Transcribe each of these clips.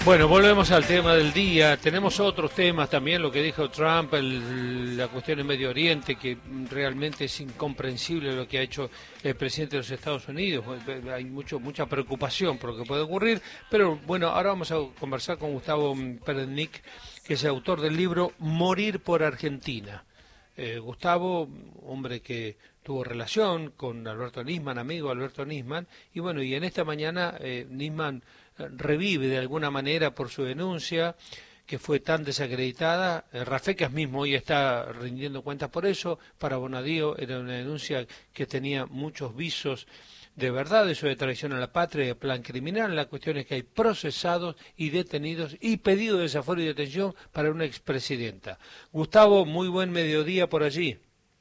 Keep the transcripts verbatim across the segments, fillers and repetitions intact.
Bueno, volvemos al tema del día. Tenemos otros temas también, lo que dijo Trump, el, la cuestión en Medio Oriente, que realmente es incomprensible lo que ha hecho el presidente de los Estados Unidos. Hay mucho mucha preocupación por lo que puede ocurrir, pero bueno, ahora vamos a conversar con Gustavo Perednik, que es el autor del libro Morir por Argentina. Eh, Gustavo, hombre que tuvo relación con Alberto Nisman, amigo de Alberto Nisman, y bueno, y en esta mañana eh, Nisman revive de alguna manera por su denuncia que fue tan desacreditada. Rafecas mismo hoy está rindiendo cuentas por eso. Para Bonadío era una denuncia que tenía muchos visos de verdad, eso de traición a la patria y de plan criminal. La cuestión es que hay procesados y detenidos y pedido de desafuero y detención para una expresidenta. Gustavo, muy buen mediodía por allí.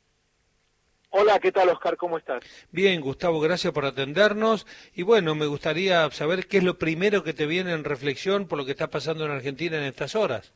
Hola, ¿qué tal, Oscar? ¿Cómo estás? Bien, Gustavo, gracias por atendernos. Y bueno, me gustaría saber qué es lo primero que te viene en reflexión por lo que está pasando en Argentina en estas horas.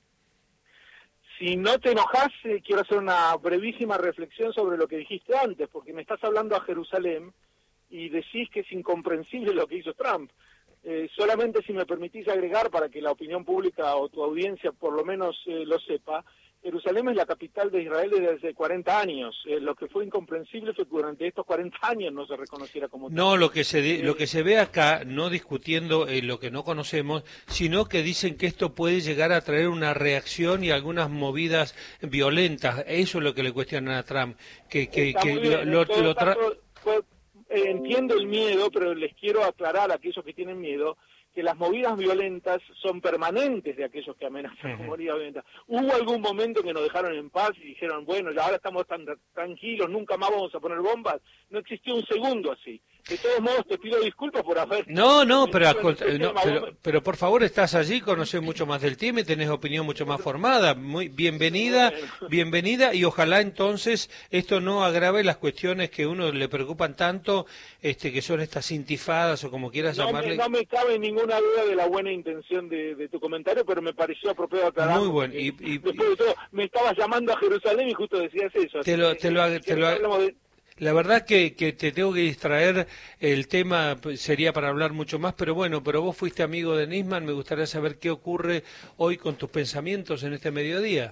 Si no te enojas, eh, quiero hacer una brevísima reflexión sobre lo que dijiste antes, porque me estás hablando a Jerusalén y decís que es incomprensible lo que hizo Trump. Eh, solamente si me permitís agregar, para que la opinión pública o tu audiencia por lo menos eh, lo sepa, Jerusalén es la capital de Israel desde hace cuarenta años. Eh, lo que fue incomprensible fue que durante estos cuarenta años no se reconociera como tal. No, lo que se eh, lo que se ve acá, no discutiendo eh, lo que no conocemos, sino que dicen que esto puede llegar a traer una reacción y algunas movidas violentas. Eso es lo que le cuestionan a Trump. Que, que, Está que muy bien. lo, En todo lo tra... caso, fue, eh, entiendo el miedo, pero les quiero aclarar a aquellos que tienen miedo que las movidas violentas son permanentes de aquellos que amenazan con movidas violentas. Hubo algún momento que nos dejaron en paz y dijeron, bueno, ya ahora estamos tan tranquilos, nunca más vamos a poner bombas. No existió un segundo así. De todos modos, te pido disculpas por haber... No, no, pero, este no pero, pero por favor, estás allí, conoces mucho más del tema y tenés opinión mucho más formada. Muy bienvenida, bueno. bienvenida, y ojalá entonces esto no agrave las cuestiones que a uno le preocupan tanto, este, que son estas intifadas o como quieras no llamarle. Me, no me cabe ninguna duda de la buena intención de, de tu comentario, pero me pareció apropiado aclarar. Muy bueno. Y, y, después de todo, me estabas llamando a Jerusalén y justo decías eso. Te lo, te lo, te lo, de... La verdad que, que te tengo que distraer, el tema sería para hablar mucho más, pero bueno, pero vos fuiste amigo de Nisman, me gustaría saber qué ocurre hoy con tus pensamientos en este mediodía.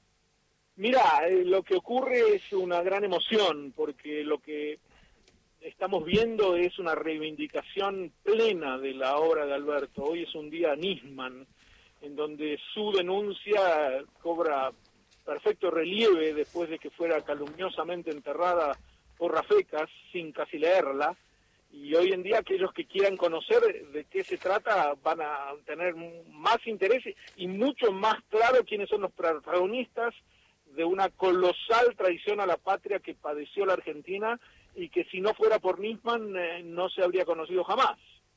Mira, eh, lo que ocurre es una gran emoción, porque lo que estamos viendo es una reivindicación plena de la obra de Alberto. Hoy es un día Nisman, en donde su denuncia cobra perfecto relieve después de que fuera calumniosamente enterrada por Rafecas, sin casi leerla, y hoy en día aquellos que quieran conocer de qué se trata van a tener más interés y mucho más claro quiénes son los protagonistas de una colosal traición a la patria que padeció la Argentina y que si no fuera por Nisman eh, no se habría conocido jamás.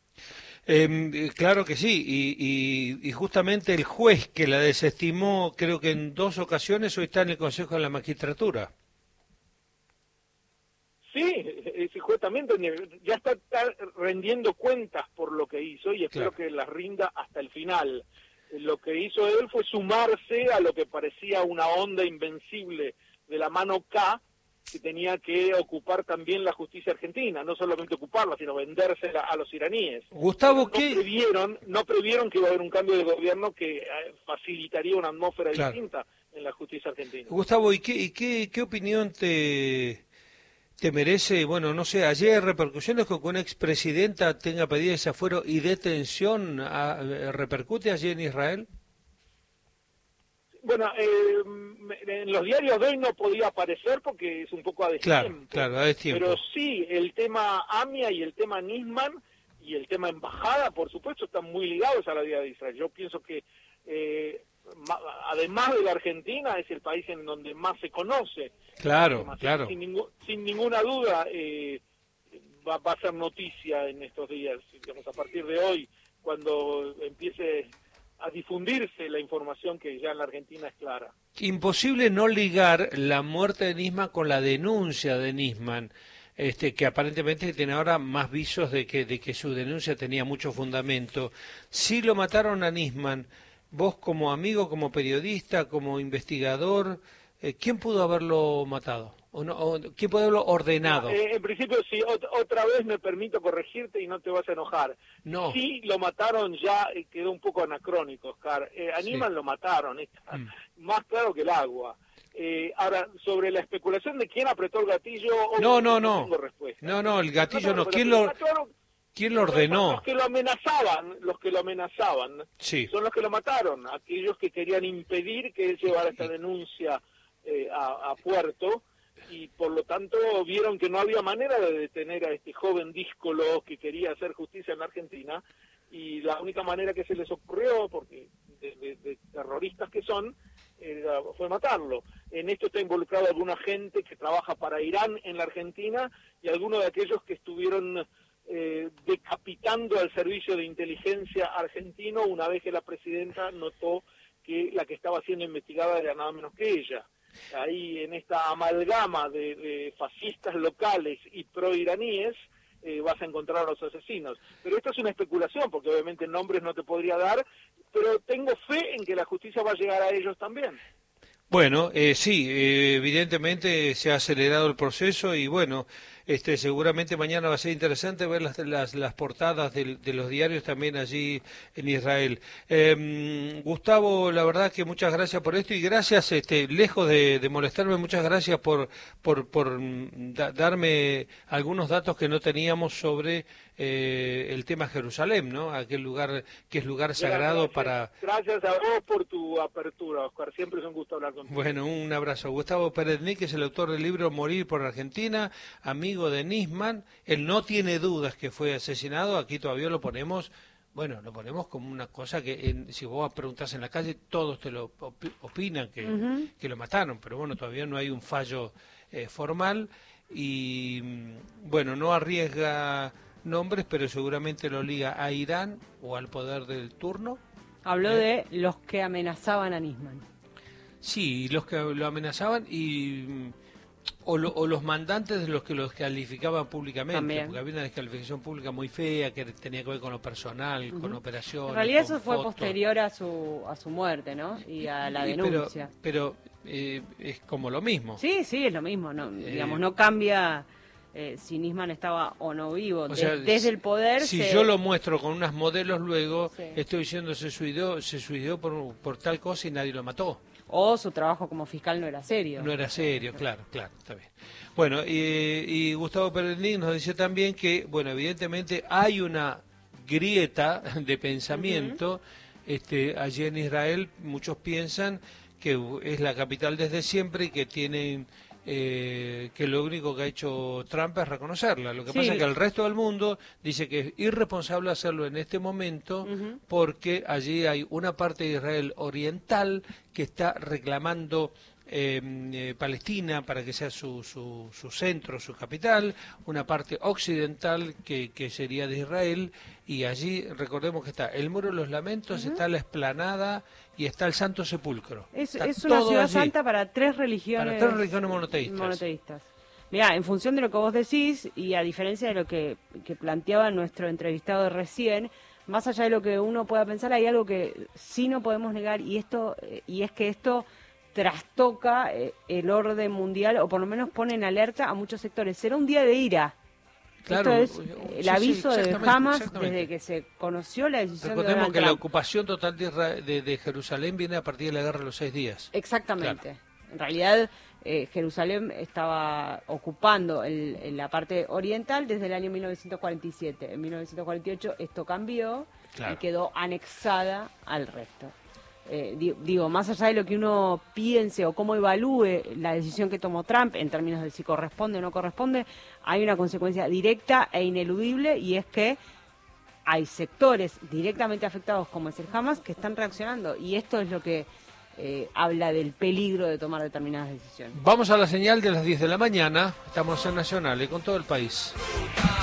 Eh, claro que sí, y, y, y justamente el juez que la desestimó, creo que en dos ocasiones, hoy está en el Consejo de la Magistratura. Sí, ese juez también ya está, está rendiendo cuentas por lo que hizo y espero claro. que las rinda hasta el final. Lo que hizo él fue sumarse a lo que parecía una onda invencible de la mano K, que tenía que ocupar también la justicia argentina, no solamente ocuparla, sino vendérsela a los iraníes. Gustavo, no ¿qué? Previeron, no previeron que iba a haber un cambio de gobierno que facilitaría una atmósfera claro. distinta en la justicia argentina. Gustavo, ¿y qué, y qué, qué opinión te... ¿Te merece, bueno, no sé, ayer repercusiones con que una expresidenta tenga pedido desafuero y detención, a, ¿repercute allí en Israel? Bueno, eh, en los diarios de hoy no podía aparecer porque es un poco a destiempo. Claro, claro, a destiempo. Pero sí, el tema AMIA y el tema Nisman y el tema embajada, por supuesto, están muy ligados a la vida de Israel. Yo pienso que, eh, además de la Argentina, es el país en donde más se conoce. Claro, Así, claro. Sin, ningún, sin ninguna duda eh, va, va a ser noticia en estos días, digamos, a partir de hoy, cuando empiece a difundirse la información que ya en la Argentina es clara. Imposible no ligar la muerte de Nisman con la denuncia de Nisman, este, que aparentemente tiene ahora más visos de que, de que su denuncia tenía mucho fundamento. Si lo mataron a Nisman, vos como amigo, como periodista, como investigador, ¿quién pudo haberlo matado? ¿O no, o, ¿Qué pueblo ordenado? No, eh, en principio, sí, ot otra vez me permito corregirte y no te vas a enojar. No. Sí, lo mataron ya, eh, quedó un poco anacrónico, Oscar. Eh, a Nisman sí. lo mataron, está mm. más claro que el agua. Eh, ahora, sobre la especulación de quién apretó el gatillo, no, no, no. no tengo respuesta. No, no, el gatillo no. no. ¿Quién lo, ¿quién lo ordenó? Los que lo amenazaban, los que lo amenazaban, sí. son los que lo mataron. Aquellos que querían impedir que él llevara esta denuncia eh, a, a puerto. Y por lo tanto vieron que no había manera de detener a este joven díscolo que quería hacer justicia en la Argentina, y la única manera que se les ocurrió, porque de, de, de terroristas que son, eh, fue matarlo. En esto está involucrado alguna gente que trabaja para Irán en la Argentina y algunos de aquellos que estuvieron eh, decapitando al servicio de inteligencia argentino una vez que la presidenta notó que la que estaba siendo investigada era nada menos que ella. Ahí en esta amalgama de, de fascistas locales y pro-iraníes eh, vas a encontrar a los asesinos. Pero esto es una especulación, porque obviamente nombres no te podría dar, pero tengo fe en que la justicia va a llegar a ellos también. Bueno, eh, sí, eh, evidentemente se ha acelerado el proceso y bueno, este, seguramente mañana va a ser interesante ver las, las, las portadas de, de los diarios también allí en Israel. Eh, Gustavo, la verdad que muchas gracias por esto y gracias, este, lejos de, de molestarme, muchas gracias por, por, por da, darme algunos datos que no teníamos sobre eh, el tema Jerusalén, ¿no? Aquel lugar que es lugar sagrado gracias, para... Gracias a vos por tu apertura, Oscar, siempre es un gusto hablar contigo. Bueno, un abrazo. Gustavo Pérez-Nic es el autor del libro Morir por Argentina, amigo de Nisman. Él no tiene dudas que fue asesinado, aquí todavía lo ponemos, bueno, lo ponemos como una cosa que en, si vos preguntás en la calle, todos te lo op opinan que, uh-huh. que lo mataron, pero bueno, todavía no hay un fallo eh, formal y bueno, no arriesga nombres, pero seguramente lo liga a Irán o al poder del turno. Habló eh. de los que amenazaban a Nisman. Sí, los que lo amenazaban y o, lo, o los mandantes de los que los calificaban públicamente, también. Porque había una descalificación pública muy fea que tenía que ver con lo personal, uh-huh. con operaciones. En realidad eso con fue fotos. posterior a su a su muerte, ¿no? Y a la y, denuncia. Pero, pero eh, es como lo mismo. Sí, sí, es lo mismo. No, eh, digamos, no cambia eh, si Nisman estaba o no vivo. O de, sea, desde el poder. Si se... yo lo muestro con unas modelos luego, sí. estoy diciendo se suicidó, se suicidó por, por tal cosa y nadie lo mató. O su trabajo como fiscal no era serio. No era serio, claro, claro, está bien. Bueno, y, y Gustavo Pérez-Nic nos dice también que, bueno, evidentemente hay una grieta de pensamiento. Uh-huh. este, allí en Israel muchos piensan que es la capital desde siempre y que tienen... Eh, que lo único que ha hecho Trump es reconocerla. Lo que sí. pasa es que el resto del mundo dice que es irresponsable hacerlo en este momento uh-huh. porque allí hay una parte de Israel oriental que está reclamando eh, eh, Palestina para que sea su, su, su centro, su capital, una parte occidental que, que sería de Israel, y allí recordemos que está el Muro de los Lamentos, uh-huh. está la Explanada y está el Santo Sepulcro. Es, es una ciudad allí. Santa para tres religiones, para tres religiones monoteístas. monoteístas. Mirá, en función de lo que vos decís, y a diferencia de lo que, que planteaba nuestro entrevistado recién, más allá de lo que uno pueda pensar, hay algo que sí no podemos negar, y esto y es que esto trastoca eh, el orden mundial, o por lo menos pone en alerta a muchos sectores. Será un día de ira. Claro, esto es el sí, aviso sí, de Hamas desde que se conoció la decisión Recordemos de Donald que Trump. La ocupación total de, de, de Jerusalén viene a partir de la guerra de los seis días. Exactamente. Claro. En realidad, eh, Jerusalén estaba ocupando el, el, la parte oriental desde el año mil novecientos cuarenta y siete. En mil novecientos cuarenta y ocho esto cambió claro. y quedó anexada al resto. Eh, digo, más allá de lo que uno piense o cómo evalúe la decisión que tomó Trump en términos de si corresponde o no corresponde, hay una consecuencia directa e ineludible, y es que hay sectores directamente afectados, como es el Hamas, que están reaccionando, y esto es lo que eh, habla del peligro de tomar determinadas decisiones. Vamos a la señal de las diez de la mañana, estamos en Nacional y con todo el país.